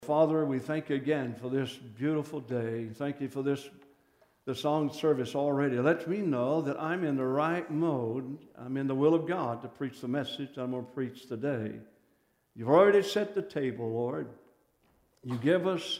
Father, we thank you again for this beautiful day. Thank you for the song service already. It lets me know that I'm in the right mode. I'm in the will of God to preach the message I'm going to preach today. You've already set the table, Lord. You give us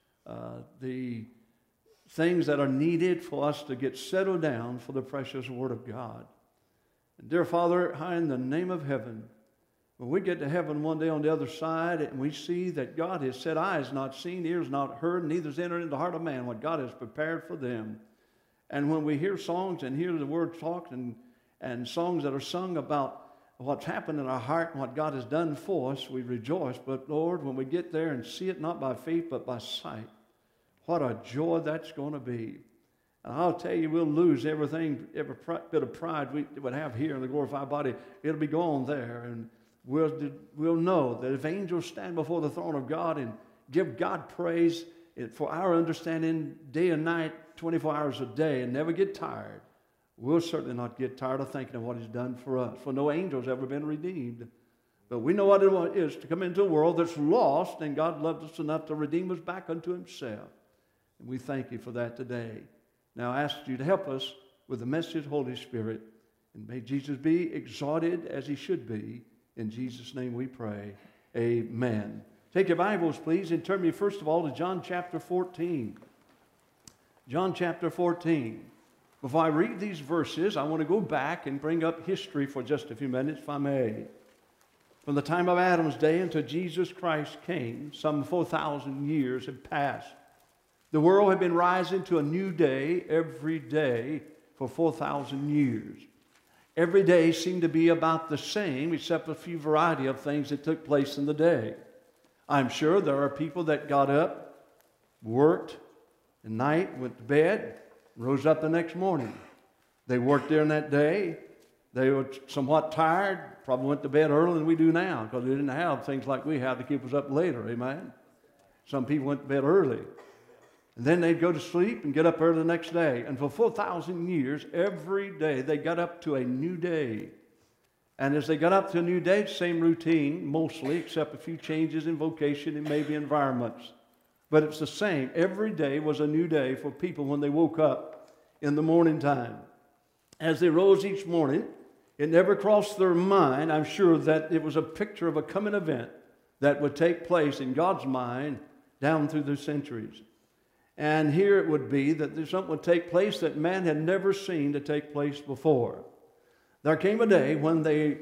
the things that are needed for us to get settled down for the precious Word of God. And dear Father, high in the name of heaven, when we get to heaven one day on the other side and we see that God has said, eyes not seen, ears not heard, neither has entered into the heart of man what God has prepared for them. And when we hear songs and hear the word talked and songs that are sung about what's happened in our heart and what God has done for us, we rejoice. But Lord, when we get there and see it not by faith but by sight, what a joy that's going to be. And I'll tell you, we'll lose everything, every bit of pride we would have here in the glorified body. It'll be gone there. And we'll know that if angels stand before the throne of God and give God praise for our understanding day and night, 24 hours a day, and never get tired, we'll certainly not get tired of thinking of what He's done for us. For no angel's ever been redeemed. But we know what it is to come into a world that's lost, and God loved us enough to redeem us back unto Himself. And we thank You for that today. Now I ask You to help us with the message, Holy Spirit, and may Jesus be exalted as He should be. In Jesus' name we pray. Amen. Take your Bibles, please, and turn me first of all to John chapter 14. John chapter 14. Before I read these verses, I want to go back and bring up history for just a few minutes, if I may. From the time of Adam's day until Jesus Christ came, some 4,000 years had passed. The world had been rising to a new day every day for 4,000 years. Every day seemed to be about the same, except a few variety of things that took place in the day. I'm sure there are people that got up, worked at night, went to bed, rose up the next morning. They worked during that day. They were somewhat tired, probably went to bed earlier than we do now because they didn't have things like we have to keep us up later, amen? Some people went to bed early. And then they'd go to sleep and get up early the next day. And for 4,000 years, every day, they got up to a new day. And as they got up to a new day, same routine, mostly, except a few changes in vocation and maybe environments. But it's the same. Every day was a new day for people when they woke up in the morning time. As they rose each morning, it never crossed their mind, I'm sure, that it was a picture of a coming event that would take place in God's mind down through the centuries. And here it would be that something would take place that man had never seen to take place before. There came a day when they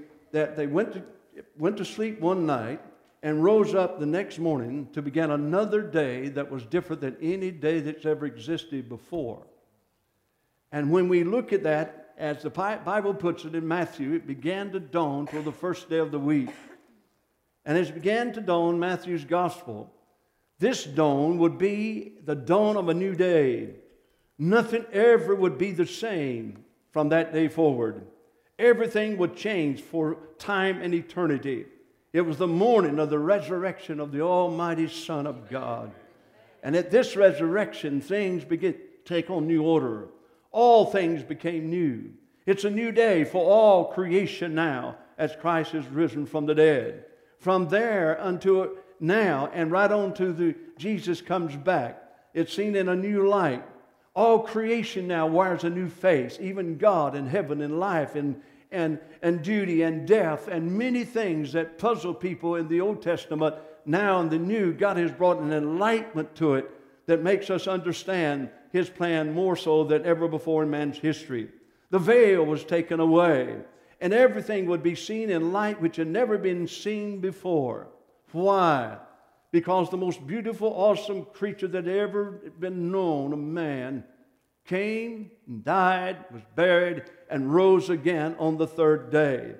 went to sleep one night and rose up the next morning to begin another day that was different than any day that's ever existed before. And when we look at that, as the Bible puts it in Matthew, it began to dawn till the first day of the week. And as it began to dawn, Matthew's gospel, this dawn would be the dawn of a new day. Nothing ever would be the same from that day forward. Everything would change for time and eternity. It was the morning of the resurrection of the Almighty Son of God. And at this resurrection, things began to take on new order. All things became new. It's a new day for all creation now as Christ is risen from the dead. From there unto now and right on to Jesus comes back. It's seen in a new light. All creation now wears a new face. Even God and heaven and life and duty and death and many things that puzzle people in the Old Testament. Now in the New, God has brought an enlightenment to it that makes us understand His plan more so than ever before in man's history. The veil was taken away and everything would be seen in light which had never been seen before. Why? Because the most beautiful, awesome creature that ever been known, a man, came and died, was buried, and rose again on the third day.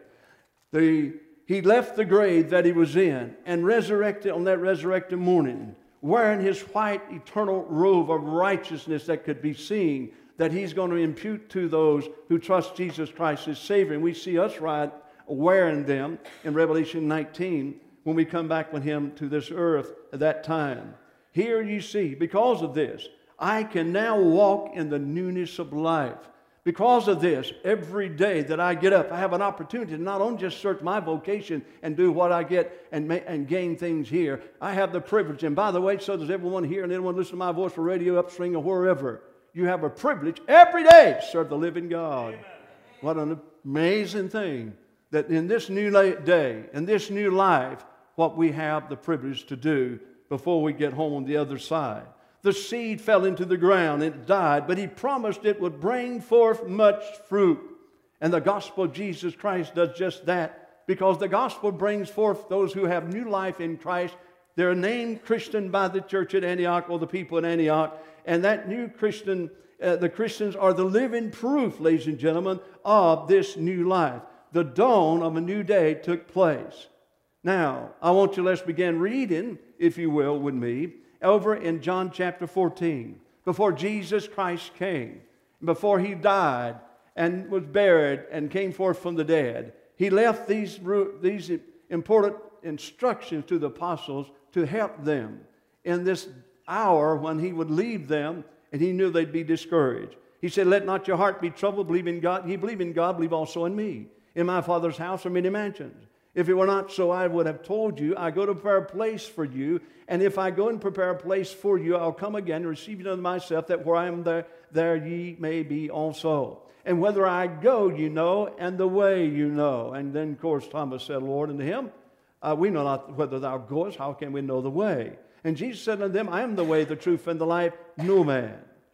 He left the grave that he was in and resurrected on that resurrected morning, wearing his white eternal robe of righteousness that could be seen, that He's going to impute to those who trust Jesus Christ as Savior. And we see us right wearing them in Revelation 19, when we come back with Him to this earth at that time. Here you see, because of this, I can now walk in the newness of life. Because of this, every day that I get up, I have an opportunity to not only just search my vocation and do what I get and gain things here. I have the privilege, and by the way, so does everyone here and anyone listening to my voice for radio, upstream, or wherever. You have a privilege every day to serve the living God. Amen. What an amazing thing that in this new day, in this new life, what we have the privilege to do before we get home on the other side. The seed fell into the ground and it died, but He promised it would bring forth much fruit. And the gospel of Jesus Christ does just that, because the gospel brings forth those who have new life in Christ. They're named Christian by the church at Antioch, or the people in Antioch, and that new Christian, the Christians are the living proof, ladies and gentlemen, of this new life. The dawn of a new day took place. Now, I want you, let's begin reading, if you will, with me, over in John chapter 14, before Jesus Christ came, before He died and was buried and came forth from the dead. He left these important instructions to the apostles to help them in this hour when He would leave them, and He knew they'd be discouraged. He said, "Let not your heart be troubled. Believe in God. Ye believe in God, believe also in me. In my Father's house are many mansions. If it were not so, I would have told you. I go to prepare a place for you. And if I go and prepare a place for you, I'll come again and receive you unto myself, that where I am there ye may be also. And whether I go, you know, and the way you know." And then, of course, Thomas said, "Lord, unto Him, we know not whether thou goest. How can we know the way?" And Jesus said unto them, "I am the way, the truth, and the life. No man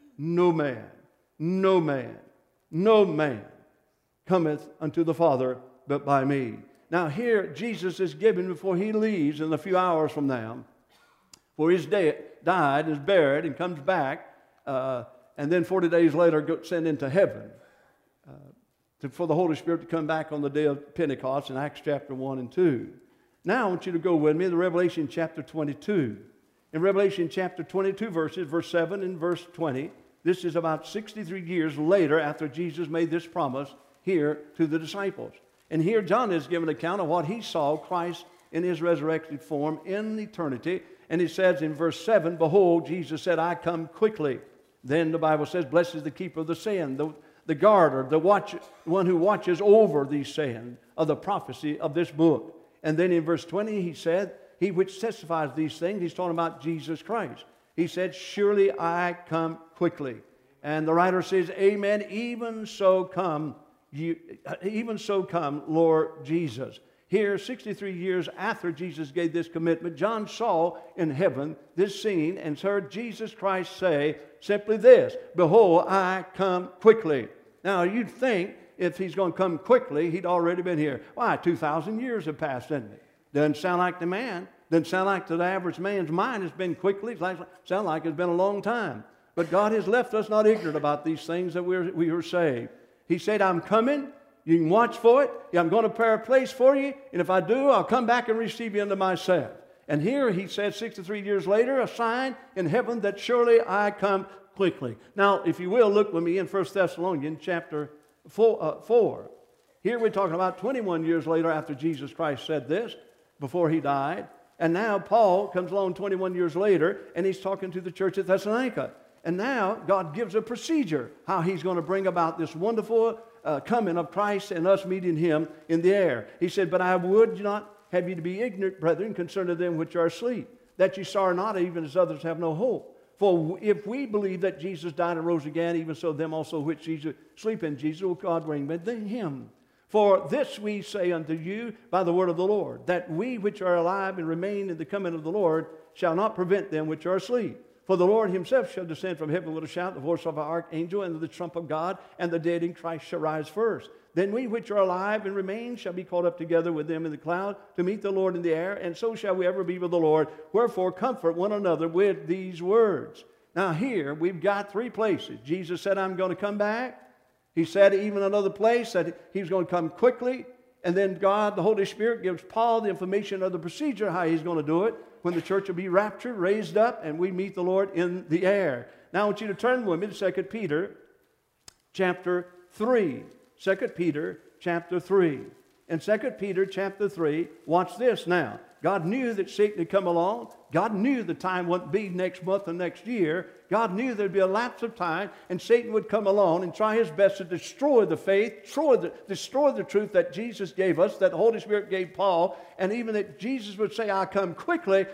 cometh unto the Father but by me." Now here Jesus is given, before He leaves in a few hours from now, for He's died, is buried, and comes back, and then 40 days later sent into heaven for the Holy Spirit to come back on the day of Pentecost in Acts chapter 1 and 2. Now I want you to go with me to Revelation chapter 22. In Revelation chapter 22 verse 7 and verse 20, this is about 63 years later after Jesus made this promise here to the disciples. And here John is giving an account of what he saw Christ in His resurrected form in eternity. And he says in verse 7, "Behold, Jesus said, I come quickly." Then the Bible says, "Blessed is the keeper of the saying," the guarder, the one who watches over these sayings of the prophecy of this book. And then in verse 20 he said, "He which testifies these things," he's talking about Jesus Christ. He said, "Surely I come quickly." And the writer says, "Amen, even so come, Lord Jesus." Here, 63 years after Jesus gave this commitment, John saw in heaven this scene and heard Jesus Christ say simply this, "Behold, I come quickly." Now, you'd think if He's going to come quickly, He'd already been here. Why? 2,000 years have passed, doesn't it? Doesn't sound like the man. Doesn't sound like the average man's mind has been quickly. It sounds like it's been a long time. But God has left us not ignorant about these things that we were saved. He said, "I'm coming. You can watch for it. I'm going to prepare a place for you. And if I do, I'll come back and receive you unto myself." And here He said 63 years later, a sign in heaven that surely I come quickly. Now, if you will, look with me in 1 Thessalonians chapter 4. Here we're talking about 21 years later after Jesus Christ said this, before He died. And now Paul comes along 21 years later, and he's talking to the church at Thessalonica. And now God gives a procedure how He's going to bring about this wonderful coming of Christ and us meeting Him in the air. He said, "But I would not have you to be ignorant, brethren, concerning them which are asleep, that ye sorrow not, even as others have no hope. For if we believe that Jesus died and rose again, even so them also which sleep in Jesus will God bring with Him. For this we say unto you by the word of the Lord, that we which are alive and remain in the coming of the Lord shall not prevent them which are asleep. For the Lord Himself shall descend from heaven with a shout, the voice of an archangel, and the trump of God, and the dead in Christ shall rise first. Then we which are alive and remain shall be caught up together with them in the cloud to meet the Lord in the air, and so shall we ever be with the Lord. Wherefore comfort one another with these words." Now here we've got three places. Jesus said, "I'm going to come back." He said even another place that He's going to come quickly. And then God, the Holy Spirit, gives Paul the information of the procedure, how He's going to do it, when the church will be raptured, raised up, and we meet the Lord in the air. Now I want you to turn with me to 2 Peter chapter 3. 2 Peter chapter 3. In 2 Peter chapter 3, watch this now. God knew that Satan had come along. God knew the time wouldn't be next month or next year. God knew there'd be a lapse of time, and Satan would come along and try his best to destroy the faith, destroy the truth that Jesus gave us, that the Holy Spirit gave Paul, and even that Jesus would say, "I come quickly."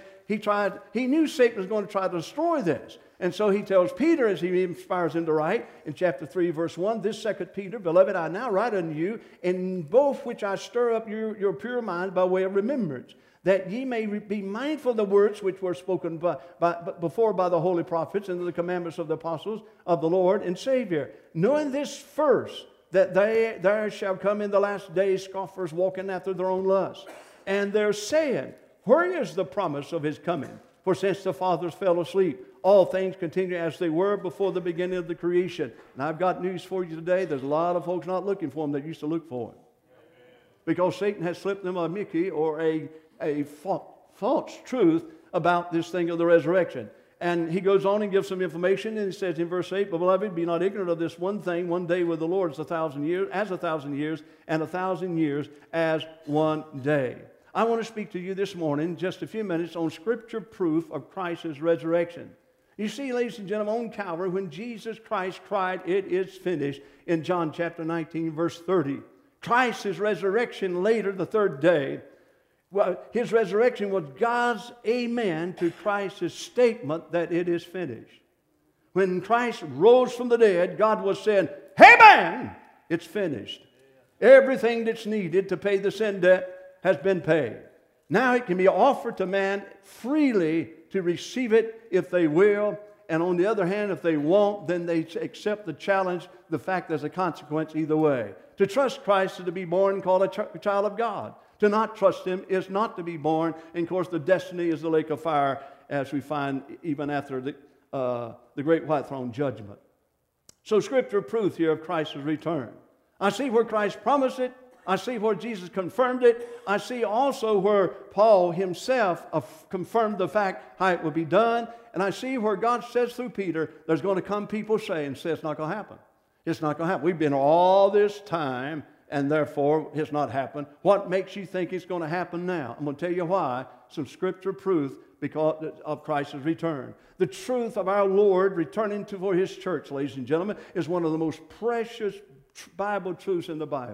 He knew Satan was going to try to destroy this. And so he tells Peter, as he inspires him to write in chapter 3, verse 1, "This 2 Peter, beloved, I now write unto you, in both which I stir up your pure mind by way of remembrance, that ye may be mindful of the words which were spoken before by the holy prophets and the commandments of the apostles of the Lord and Savior. Knowing this first, that there shall come in the last days scoffers walking after their own lusts. And they're saying, where is the promise of his coming? For since the fathers fell asleep, all things continue as they were before the beginning of the creation." And I've got news for you today. There's a lot of folks not looking for him that used to look for him. Because Satan has slipped them a Mickey or a false truth about this thing of the resurrection. And he goes on and gives some information, and he says in verse 8, "Beloved, be not ignorant of this one thing, one day with the Lord is 1,000 years, as 1,000 years, and 1,000 years as one day." I want to speak to you this morning, just a few minutes, on Scripture proof of Christ's resurrection. You see, ladies and gentlemen, on Calvary, when Jesus Christ cried, "It is finished," in John chapter 19, verse 30, Christ's resurrection later, the third day, well, his resurrection was God's amen to Christ's statement that it is finished. When Christ rose from the dead, God was saying, "Hey man, it's finished. Everything that's needed to pay the sin debt has been paid. Now it can be offered to man freely to receive it if they will. And on the other hand, if they won't, then they accept the challenge, the fact there's a consequence either way. To trust Christ is to be born and called a child of God. To not trust Him is not to be born. And of course, the destiny is the lake of fire, as we find even after the great white throne judgment. So Scripture proof here of Christ's return. I see where Christ promised it. I see where Jesus confirmed it. I see also where Paul himself confirmed the fact how it will be done. And I see where God says through Peter, there's going to come people saying, it's not going to happen. It's not going to happen. We've been all this time, and therefore it's not happened. What makes you think it's going to happen now? I'm going to tell you why. Some Scripture proof because of Christ's return. The truth of our Lord returning for His church, ladies and gentlemen, is one of the most precious Bible truths in the Bible.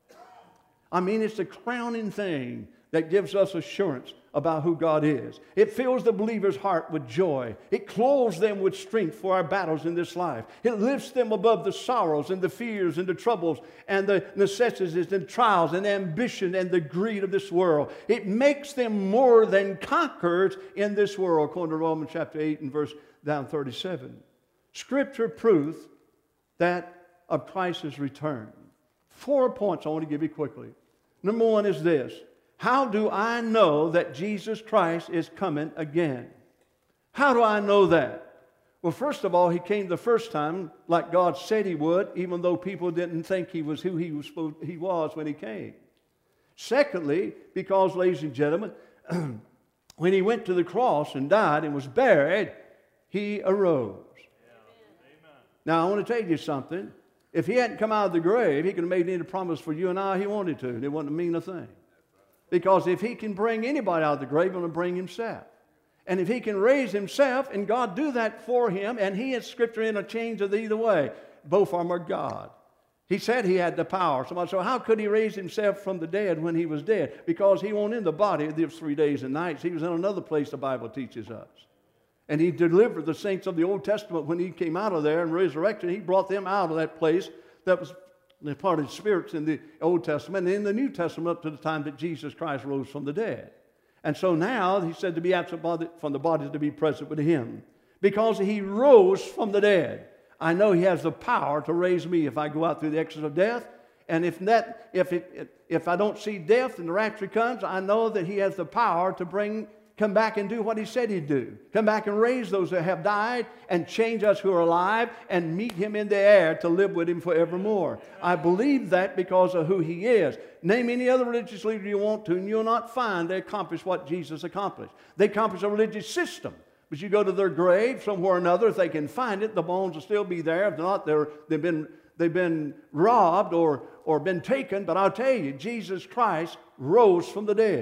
I mean, it's the crowning thing that gives us assurance about who God is. It fills the believer's heart with joy. It clothes them with strength for our battles in this life. It lifts them above the sorrows and the fears and the troubles and the necessities and trials and ambition and the greed of this world. It makes them more than conquerors in this world, according to Romans chapter 8 and verse down 37. Scripture proof that of Christ's return. 4 points I want to give you quickly. Number one is this. How do I know that Jesus Christ is coming again? How do I know that? Well, first of all, He came the first time like God said He would, even though people didn't think He was who He was when He came. Secondly, because, ladies and gentlemen, when He went to the cross and died and was buried, He arose. Yeah. Now, I want to tell you something. If He hadn't come out of the grave, He could have made any promise for you and I He wanted to, and it wouldn't mean a thing. Because if He can bring anybody out of the grave, He's going to bring Himself. And if He can raise Himself, and God do that for Him, and He has Scripture interchange of either way, both of them are God. He said He had the power. Somebody said, how could He raise Himself from the dead when He was dead? Because He wasn't in the body of those 3 days and nights. He was in another place the Bible teaches us. And He delivered the saints of the Old Testament when He came out of there and resurrected. He brought them out of that place that was the part of the spirits in the Old Testament and in the New Testament up to the time that Jesus Christ rose from the dead. And so now He said to be absent from the body to be present with Him. Because He rose from the dead, I know He has the power to raise me if I go out through the exit of death. And if I don't see death and the rapture comes, I know that He has the power to come back and do what He said He'd do. Come back and raise those that have died and change us who are alive and meet Him in the air to live with Him forevermore. I believe that because of who He is. Name any other religious leader you want to, and you'll not find they accomplish what Jesus accomplished. They accomplish a religious system. But you go to their grave somewhere or another, if they can find it, the bones will still be there. If not, they've been robbed or been taken. But I'll tell you, Jesus Christ rose from the dead. Amen.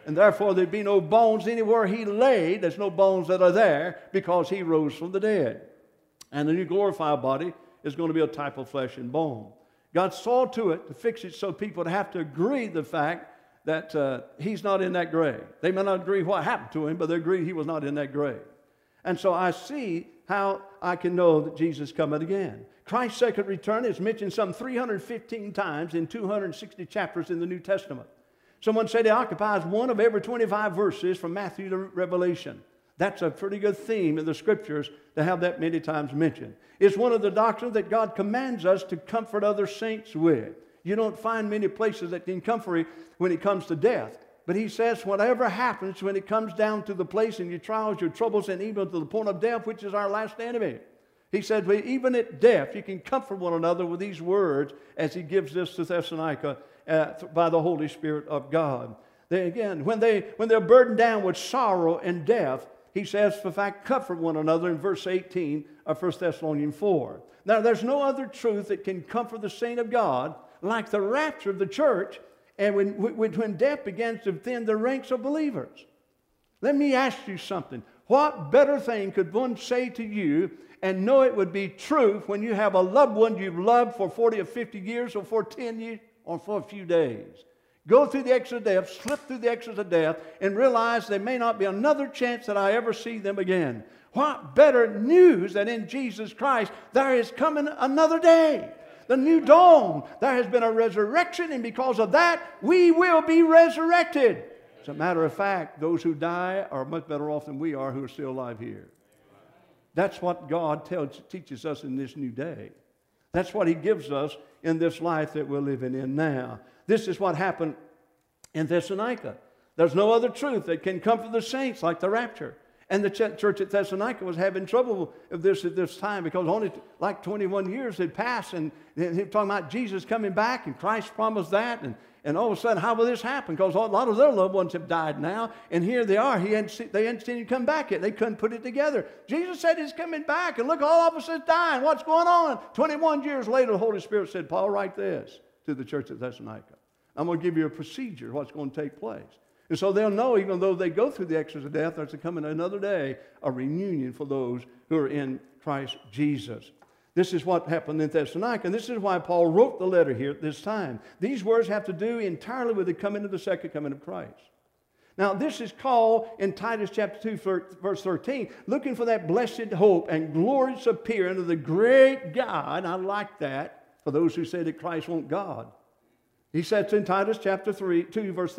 And therefore there'd be no bones anywhere he laid. There's no bones that are there because he rose from the dead. And the new glorified body is going to be a type of flesh and bone. God saw to it to fix it so people would have to agree the fact that he's not in that grave. They may not agree what happened to him, but they agree he was not in that grave. And so I see how I can know that Jesus is coming again. Christ's second return is mentioned some 315 times in 260 chapters in the New Testament. Someone said it occupies one of every 25 verses from Matthew to Revelation. That's a pretty good theme in the Scriptures to have that many times mentioned. It's one of the doctrines that God commands us to comfort other saints with. You don't find many places that can comfort you when it comes to death. But he says whatever happens when it comes down to the place in your trials, your troubles, and even to the point of death, which is our last enemy. He said, well, even at death, you can comfort one another with these words as he gives this to Thessalonica by the Holy Spirit of God. They, again, when they're burdened down with sorrow and death, he says, in fact, comfort one another in verse 18 of 1 Thessalonians 4. Now, there's no other truth that can comfort the saint of God like the rapture of the church and when death begins to thin the ranks of believers. Let me ask you something. What better thing could one say to you and know it would be true when you have a loved one you've loved for 40 or 50 years or for 10 years or for a few days? Go through the exit of death, slip through the exit of death, and realize there may not be another chance that I ever see them again. What better news than in Jesus Christ there is coming another day, the new dawn. There has been a resurrection, and because of that, we will be resurrected. As a matter of fact, those who die are much better off than we are who are still alive here. That's what God teaches us in this new day. That's what He gives us in this life that we're living in now. This is what happened in Thessalonica. There's no other truth that can comfort the saints like the rapture. And the church at Thessalonica was having trouble with this at this time because only like 21 years had passed, and he was talking about Jesus coming back, and Christ promised that, and all of a sudden, how will this happen? Because a lot of their loved ones have died now, and here they are. They hadn't seen him come back yet. They couldn't put it together. Jesus said he's coming back, and look, all of us is dying. What's going on? 21 years later, the Holy Spirit said, Paul, write this to the church at Thessalonica. I'm going to give you a procedure, what's going to take place. And so they'll know, even though they go through the exodus of death, there's coming another day, a reunion for those who are in Christ Jesus. This is what happened in Thessalonica, and this is why Paul wrote the letter here at this time. These words have to do entirely with the coming of the second coming of Christ. Now, this is called in Titus chapter 2, verse 13, looking for that blessed hope and glorious appearing of the great God. I like that for those who say that Christ won't God. He says in Titus chapter 2, verse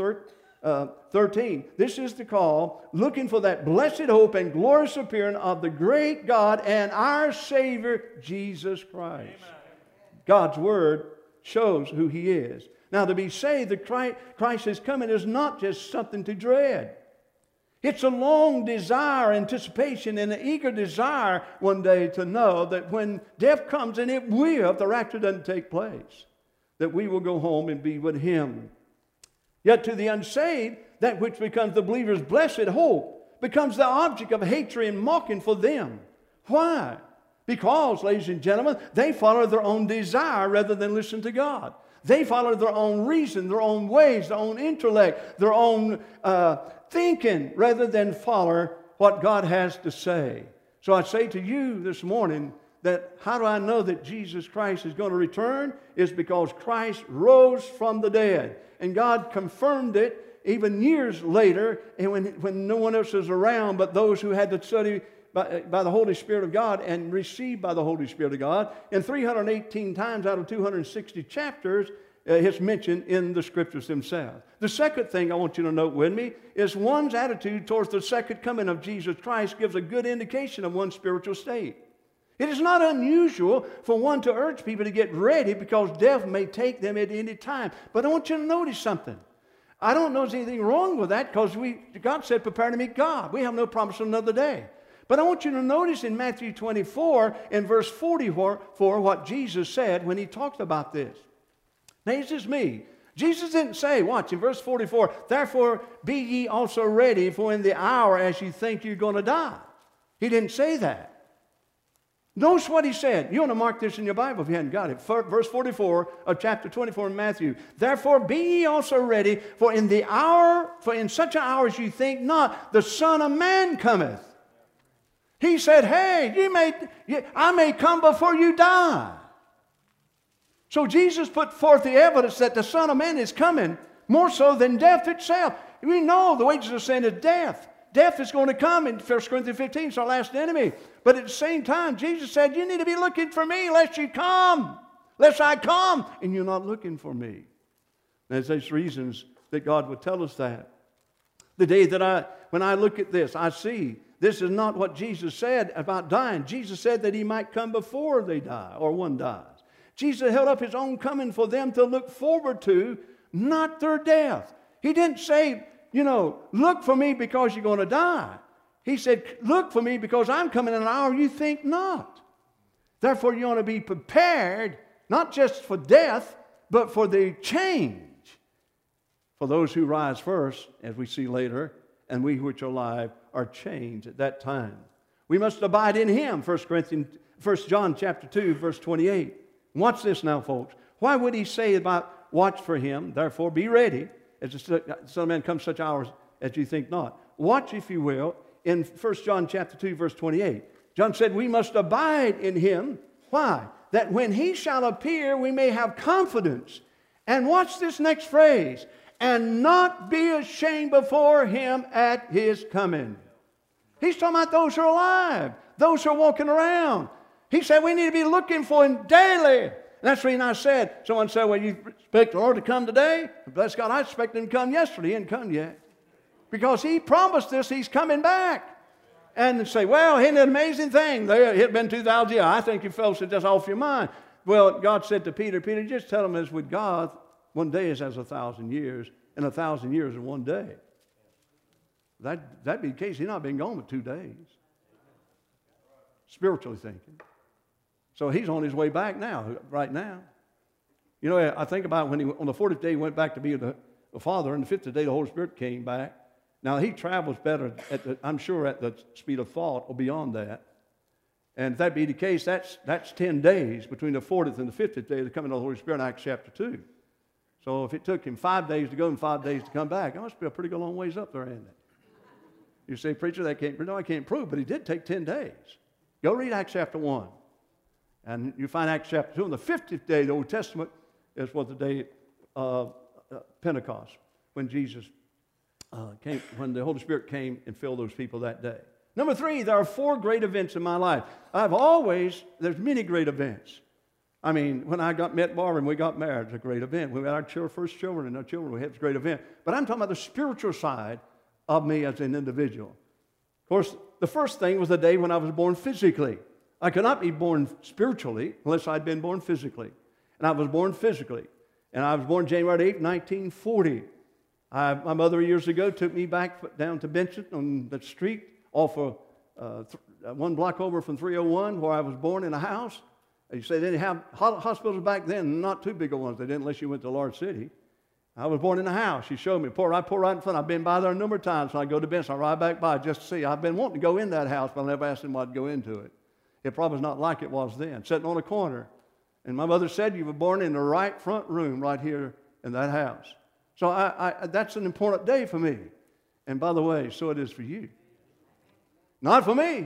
13, this is the call, looking for that blessed hope and glorious appearing of the great God and our Savior, Jesus Christ. Amen. God's Word shows who He is. Now, to be saved, the Christ is coming is not just something to dread. It's a long desire, anticipation, and an eager desire one day to know that when death comes, and it will, if the rapture doesn't take place, that we will go home and be with Him. Yet to the unsaved, that which becomes the believer's blessed hope becomes the object of hatred and mocking for them. Why? Because, ladies and gentlemen, they follow their own desire rather than listen to God. They follow their own reason, their own ways, their own intellect, their own thinking, rather than follow what God has to say. So I say to you this morning that how do I know that Jesus Christ is going to return? Is because Christ rose from the dead. And God confirmed it even years later, and when no one else was around but those who had to study by the Holy Spirit of God and received by the Holy Spirit of God. And 318 times out of 260 chapters, it's mentioned in the Scriptures themselves. The second thing I want you to note with me is one's attitude towards the second coming of Jesus Christ gives a good indication of one's spiritual state. It is not unusual for one to urge people to get ready because death may take them at any time. But I want you to notice something. I don't know there's anything wrong with that because God said, prepare to meet God. We have no promise of another day. But I want you to notice in Matthew 24 and verse 44 what Jesus said when He talked about this. Now, this is me. Jesus didn't say, watch, in verse 44, therefore be ye also ready, for in the hour as you think you're going to die. He didn't say that. Notice what he said. You want to mark this in your Bible if you hadn't got it. Verse 44 of chapter 24 in Matthew. Therefore be ye also ready, for in such an hour as you think not, the Son of Man cometh. He said, hey, I may come before you die. So Jesus put forth the evidence that the Son of Man is coming more so than death itself. We know the wages of sin is death. Death is going to come in 1 Corinthians 15. It's our last enemy. But at the same time, Jesus said, you need to be looking for me lest I come, and you're not looking for me. And there's reasons that God would tell us that. The day when I look at this, I see this is not what Jesus said about dying. Jesus said that he might come before they die or one dies. Jesus held up his own coming for them to look forward to, not their death. He didn't say, look for me because you're going to die. He said, look for me because I'm coming in an hour you think not. Therefore, you want to be prepared, not just for death, but for the change. For those who rise first, as we see later, and we which are alive are changed at that time. We must abide in him, 1 John chapter 2, verse 28. Watch this now, folks. Why would he say about watch for him, therefore be ready, as the Son of Man comes such hours as you think not. Watch, if you will, in 1 John chapter 2, verse 28. John said, we must abide in him. Why? That when he shall appear, we may have confidence. And watch this next phrase. And not be ashamed before him at his coming. He's talking about those who are alive, those who are walking around. He said we need to be looking for him daily. And that's the reason I said, someone said, well, you expect the Lord to come today? Bless God, I expect him to come yesterday. He hadn't come yet. Because he promised this, he's coming back. And they say, well, isn't it an amazing thing? It had been 2,000 years. I think you fellows are just off your mind. Well, God said to Peter, just tell him as with God, one day is as 1,000 years, and 1,000 years is one day. That'd be the case. He's not been gone but 2 days. Spiritually thinking. So he's on his way back now, right now. I think about when on the 40th day he went back to be with the Father, and the 50th day the Holy Spirit came back. Now he travels better, I'm sure, at the speed of thought or beyond that. And if that be the case, that's 10 days between the 40th and the 50th day of the coming of the Holy Spirit in Acts chapter 2. So if it took him 5 days to go and 5 days to come back, that must be a pretty good long ways up there, isn't it? You say, preacher, that can't prove. No, I can't prove, but he did take 10 days. Go read Acts chapter 1. And you find Acts chapter 2. On the 50th day of the Old Testament is what the day of Pentecost, when Jesus came, when the Holy Spirit came and filled those people that day. Number 3, there are 4 great events in my life. There's many great events. I mean, when I met Barbara and we got married, it's a great event. We had our first children and our children, we had a great event. But I'm talking about the spiritual side of me as an individual. Of course, the first thing was the day when I was born physically. I could not be born spiritually unless I'd been born physically. And I was born physically. And I was born January 8, 1940. My mother years ago took me back down to Benson on the street off of 1 block over from 301 where I was born in a house. You say they didn't have hospitals back then, not too big of ones. They didn't unless you went to a large city. I was born in a house. She showed me. Pour right in front. I've been by there a number of times. When I go to Benson, I ride back by just to see. I've been wanting to go in that house, but I never asked him I'd go into it. It probably was not like it was then, sitting on a corner. And my mother said, you were born in the right front room right here in that house. So that's an important day for me. And by the way, so it is for you. Not for me.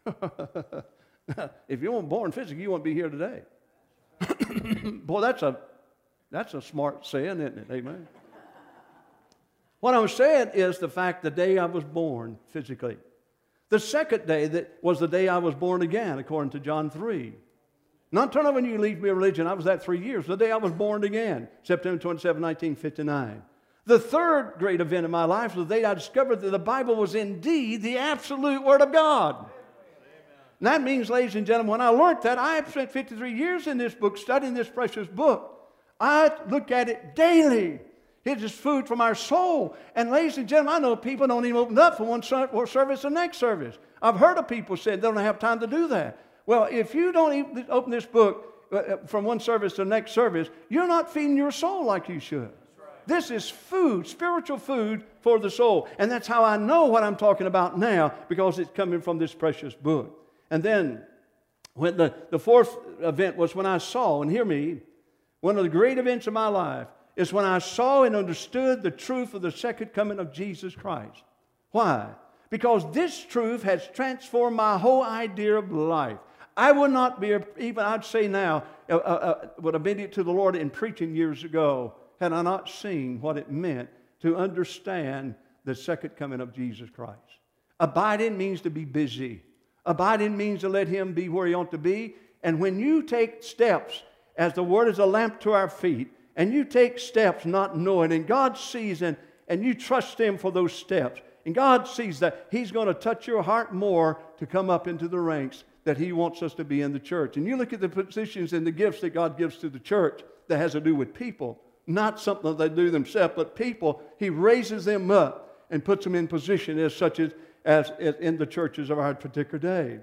If you weren't born physically, you won't be here today. Boy, that's a smart saying, isn't it? Amen. What I'm saying is the fact the day I was born physically. The second day that was the day I was born again, according to John 3. Not turn when you leave me a religion. I was that 3 years. The day I was born again, September 27, 1959. The third great event in my life was the day I discovered that the Bible was indeed the absolute Word of God. Amen. And that means, ladies and gentlemen, when I learned that, I have spent 53 years in this book, studying this precious book. I look at it daily. It is food from our soul. And ladies and gentlemen, I know people don't even open up from one service to the next service. I've heard of people say they don't have time to do that. Well, if you don't even open this book from one service to the next service, you're not feeding your soul like you should. Right. This is food, spiritual food for the soul. And that's how I know what I'm talking about now, because it's coming from this precious book. And then When the fourth event was when I saw, and hear me, one of the great events of my life is when I saw and understood the truth of the second coming of Jesus Christ. Why? Because this truth has transformed my whole idea of life. I would not be, even I'd say now, would have been to the Lord in preaching years ago, had I not seen what it meant to understand the second coming of Jesus Christ. Abiding means to be busy. Abiding means to let Him be where He ought to be. And when you take steps, as the Word is a lamp to our feet, and you take steps not knowing, and God sees, and you trust Him for those steps, and God sees that He's going to touch your heart more to come up into the ranks that He wants us to be in the church. And you look at the positions and the gifts that God gives to the church that has to do with people, not something that they do themselves, but people. He raises them up and puts them in position as such as in the churches of our particular day.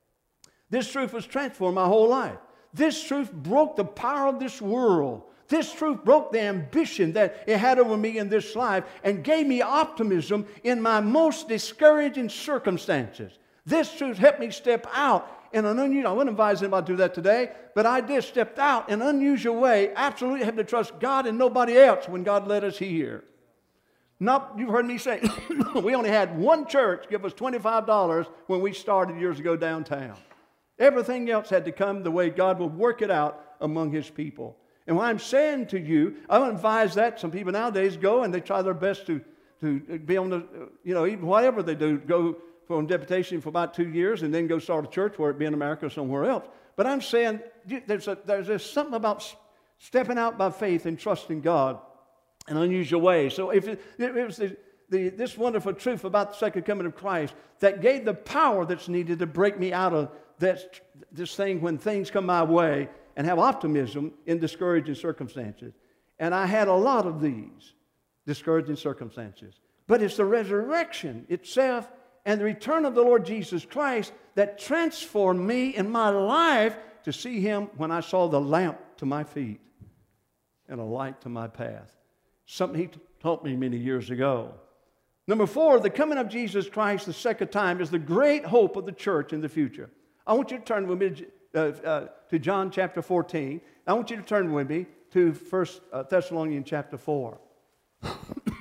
This truth has transformed my whole life. This truth broke the power of this world. This truth broke the ambition that it had over me in this life and gave me optimism in my most discouraging circumstances. This truth helped me step out in an unusual, I wouldn't advise anybody to do that today, but I did step out in an unusual way, absolutely having to trust God and nobody else when God led us here. Not, you've heard me say, we only had one church give us $25 when we started years ago downtown. Everything else had to come the way God would work it out among His people. And what I'm saying to you, I would advise that. Some people nowadays go and they try their best to be on the, even whatever they do, go on deputation for about 2 years and then go start a church, whether it be in America or somewhere else. But I'm saying there's something about stepping out by faith and trusting God in an unusual way. So if it was this wonderful truth about the second coming of Christ that gave the power that's needed to break me out of this thing when things come my way and have optimism in discouraging circumstances. And I had a lot of these discouraging circumstances. But it's the resurrection itself and the return of the Lord Jesus Christ that transformed me in my life to see Him when I saw the lamp to my feet and a light to my path. Something He taught me many years ago. Number 4, the coming of Jesus Christ the second time is the great hope of the church in the future. I want you to turn with me to John chapter 14. I want you to turn with me to 1 Thessalonians chapter 4. I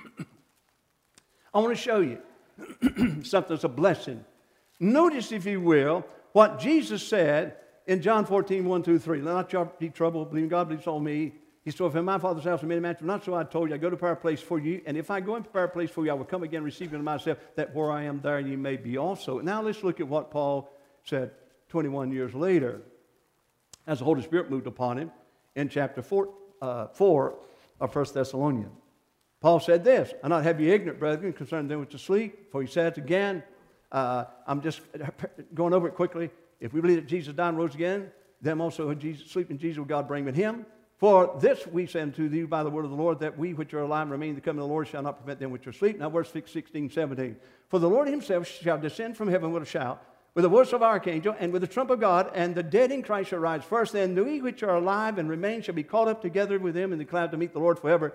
want to show you something that's a blessing. Notice, if you will, what Jesus said in John 14, 1, 2, 3. Let not be troubled, believe in God, believes on me. He said, if in my Father's house are many mansions, not so I told you, I go to prepare a place for you, and if I go and prepare a place for you, I will come again, receive you to myself, that where I am, there you may be also. Now let's look at what Paul said 21 years later, as the Holy Spirit moved upon him in chapter 4 of 1 Thessalonians. Paul said this, I not have you ignorant, brethren, concerning them which are asleep, for he says again, I'm just going over it quickly. If we believe that Jesus died and rose again, them also who sleep in Jesus will God bring with Him. For this we say unto you by the word of the Lord, that we which are alive and remain in the coming of the Lord shall not prevent them which are asleep. Now verse 16, 17. For the Lord Himself shall descend from heaven with a shout, with the voice of archangel, and with the trump of God, and the dead in Christ shall rise first. Then we which are alive and remain shall be caught up together with them in the cloud to meet the Lord forever.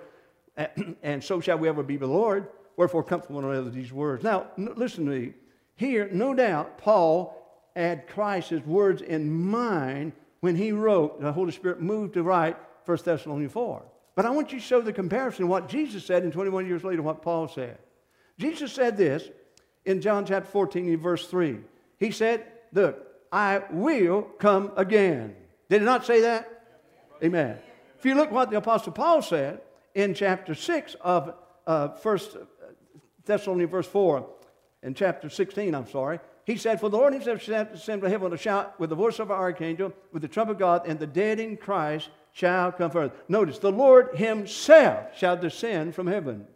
And so shall we ever be with the Lord. Wherefore comfort one another these words. Now listen to me. Here, no doubt, Paul had Christ's words in mind when he wrote, the Holy Spirit moved to write 1 Thessalonians 4. But I want you to show the comparison of what Jesus said and 21 years later what Paul said. Jesus said this in John chapter 14 in verse 3. He said, look, I will come again. Did he not say that? Amen. If you look what the Apostle Paul said in chapter 6 of 1 Thessalonians verse 4, in chapter 16, he said, for the Lord Himself shall descend from heaven with a shout, with the voice of an archangel, with the trump of God, and the dead in Christ shall come forth. Notice, the Lord Himself shall descend from heaven.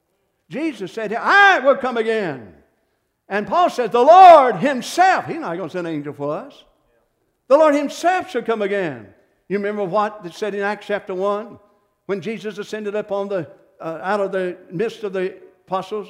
Jesus said, I will come again. And Paul says, the Lord Himself, He's not going to send an angel for us. The Lord Himself shall come again. You remember what it said in Acts chapter 1? When Jesus ascended up on out of the midst of the apostles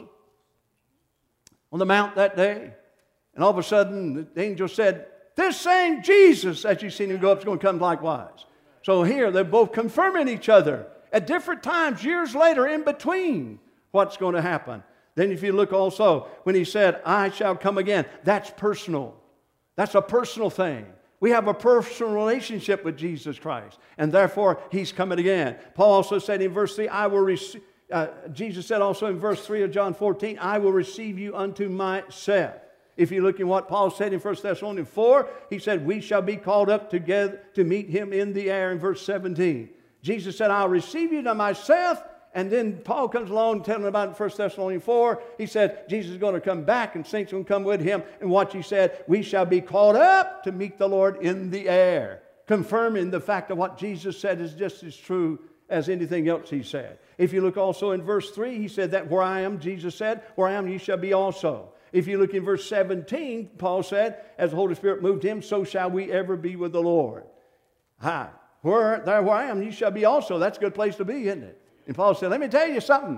on the mount that day. And all of a sudden, the angel said, this same Jesus, as you've seen Him go up, is going to come likewise. So here, they're both confirming each other at different times, years later, in between what's going to happen. Then if you look also, when He said, I shall come again, that's personal. That's a personal thing. We have a personal relationship with Jesus Christ, and therefore He's coming again. Paul also said in verse 3, Jesus said also in verse 3 of John 14, I will receive you unto myself. If you look in what Paul said in 1 Thessalonians 4, he said, we shall be called up together to meet Him in the air in verse 17. Jesus said, I'll receive you to myself. And then Paul comes along telling about in 1 Thessalonians 4, he said, Jesus is going to come back and saints will come with Him. And what He said, we shall be called up to meet the Lord in the air. Confirming the fact that what Jesus said is just as true as anything else He said. If you look also in verse 3, He said that where I am, Jesus said, where I am, you shall be also. If you look in verse 17, Paul said, as the Holy Spirit moved Him, so shall we ever be with the Lord. Where I am, you shall be also. That's a good place to be, isn't it? And Paul said, let me tell you something.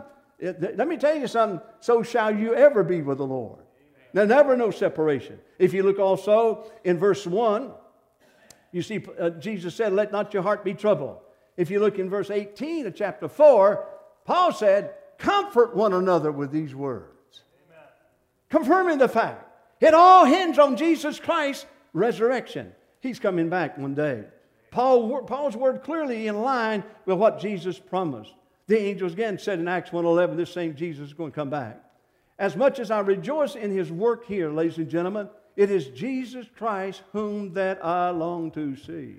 So shall you ever be with the Lord. There's never no separation. If you look also in verse 1, you see Jesus said, let not your heart be troubled. If you look in verse 18 of chapter 4, Paul said, comfort one another with these words. Amen. Confirming the fact. It all hinges on Jesus Christ's resurrection. He's coming back one day. Paul's word clearly in line with what Jesus promised. The angels again said in Acts 1:11, this same Jesus is going to come back. As much as I rejoice in His work here, ladies and gentlemen, it is Jesus Christ whom that I long to see.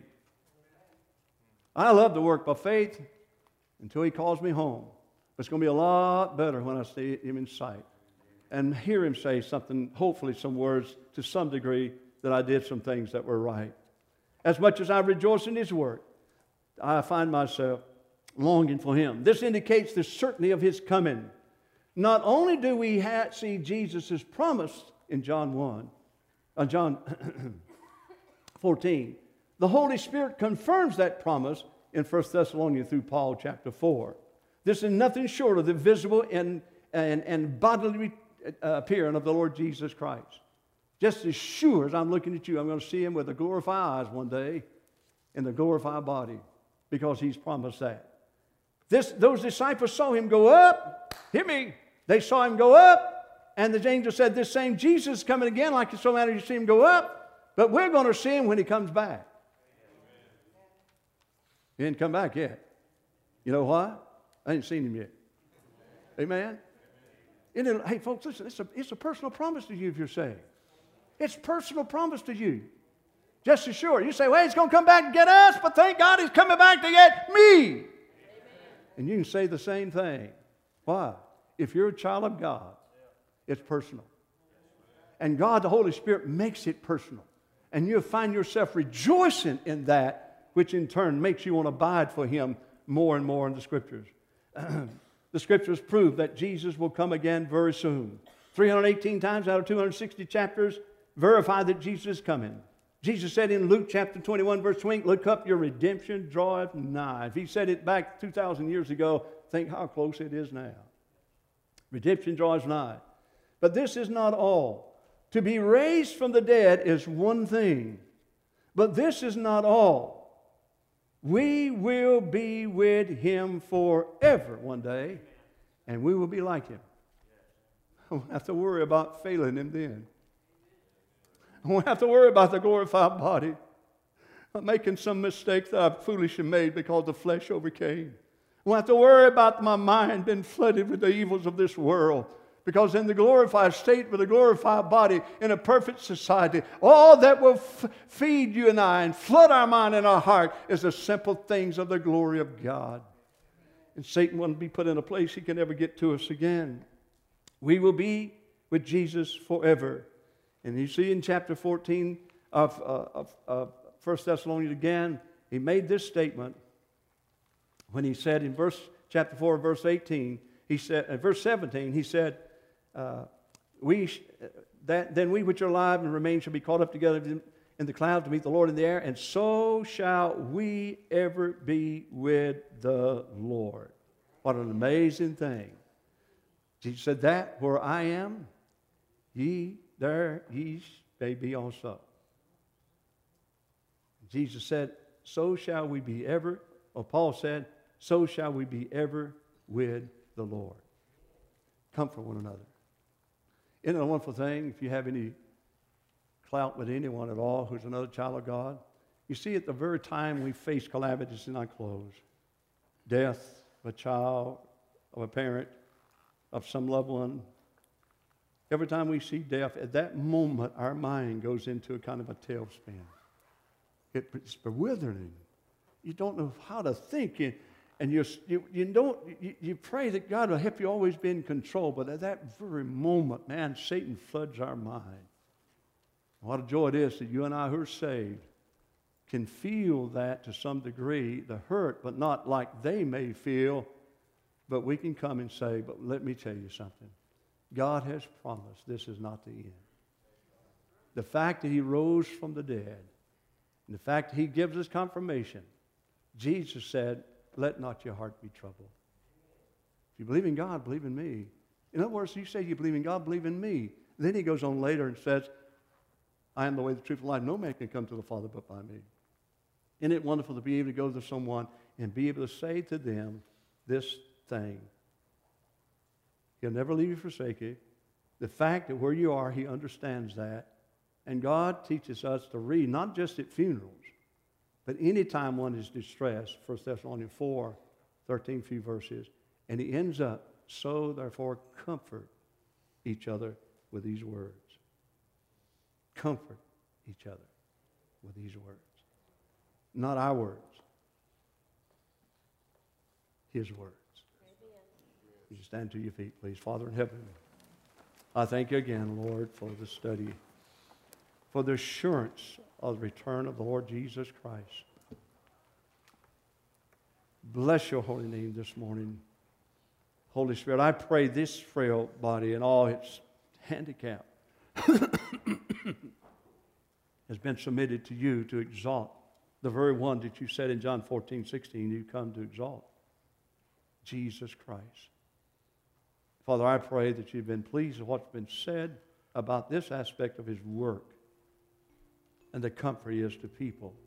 I love to work by faith until He calls me home. But it's going to be a lot better when I see Him in sight and hear Him say something, hopefully some words to some degree that I did some things that were right. As much as I rejoice in His work, I find myself longing for Him. This indicates the certainty of His coming. Not only do we see Jesus' promise in John 14, the Holy Spirit confirms that promise in 1 Thessalonians through Paul chapter 4. This is nothing short of the visible and bodily appearing of the Lord Jesus Christ. Just as sure as I'm looking at you, I'm going to see Him with the glorified eyes one day in the glorified body because He's promised that. Those disciples saw Him go up. Hear me. They saw Him go up, and the angel said, this same Jesus is coming again, like so many of you see Him go up, but we're going to see Him when He comes back. He didn't come back yet. You know why? I ain't seen Him yet. Amen? Hey, folks, listen, it's a personal promise to you if you're saved. It's a personal promise to you. Just as sure. You say, well, He's going to come back and get us, but thank God He's coming back to get me. And you can say the same thing. Why? If you're a child of God, it's personal. And God, the Holy Spirit, makes it personal. And you'll find yourself rejoicing in that, which in turn makes you want to abide for Him more and more in the Scriptures. The Scriptures prove that Jesus will come again very soon. 318 times out of 260 chapters verify that Jesus is coming. Jesus said in Luke chapter 21, verse 20, look up, your redemption draweth nigh. If He said it back 2,000 years ago, think how close it is now. Redemption draws nigh. But this is not all. To be raised from the dead is one thing, but this is not all. We will be with Him forever one day, and we will be like Him. I won't have to worry about failing Him then. I won't have to worry about the glorified body. I'm making some mistakes that I've foolishly made because the flesh overcame. I won't have to worry about my mind being flooded with the evils of this world. Because in the glorified state with a glorified body in a perfect society, all that will feed you and I and flood our mind and our heart is the simple things of the glory of God. And Satan won't be put in a place he can never get to us again. We will be with Jesus forever. And you see in chapter 14 of 1 Thessalonians again, he made this statement when he said in chapter 4, verse 18, he said, verse 17, he said, then we which are alive and remain shall be caught up together in the clouds to meet the Lord in the air, and so shall we ever be with the Lord. What an amazing thing. Jesus said that where I am, ye may be also. Jesus said, so shall we be ever, or Paul said, so shall we be ever with the Lord. Comfort one another. Isn't it a wonderful thing if you have any clout with anyone at all who's another child of God. You see, at the very time we face calamities in our clothes, death of a child, of a parent, of some loved one, every time we see death, at that moment our mind goes into a kind of a tailspin. It's bewildering. You don't know how to think, and you pray that God will help you always be in control, but at that very moment, man, Satan floods our mind. What a joy it is that you and I who are saved can feel that to some degree, the hurt, but not like they may feel, but we can come and say, but let me tell you something. God has promised this is not the end. The fact that he rose from the dead, and the fact that he gives us confirmation, Jesus said, let not your heart be troubled. If you believe in God, believe in me. In other words, you say you believe in God, believe in me. Then he goes on later and says, I am the way, the truth, and life. No man can come to the Father but by me. Isn't it wonderful to be able to go to someone and be able to say to them this thing? He'll never leave you, forsake you. The fact that where you are, he understands that. And God teaches us to read, not just at funerals, but anytime one is distressed. 1 Thessalonians 4, 13 few verses. And he ends up, so therefore comfort each other with these words. Comfort each other with these words. Not our words. His words. You stand to your feet, please. Father in heaven, I thank you again, Lord, for the study, for the assurance of the return of the Lord Jesus Christ. Bless your holy name this morning. Holy Spirit, I pray this frail body and all its handicap has been submitted to you to exalt the very one that you said in John 14:16 you come to exalt, Jesus Christ. Father, I pray that you've been pleased with what's been said about this aspect of his work and the comfort he is to people.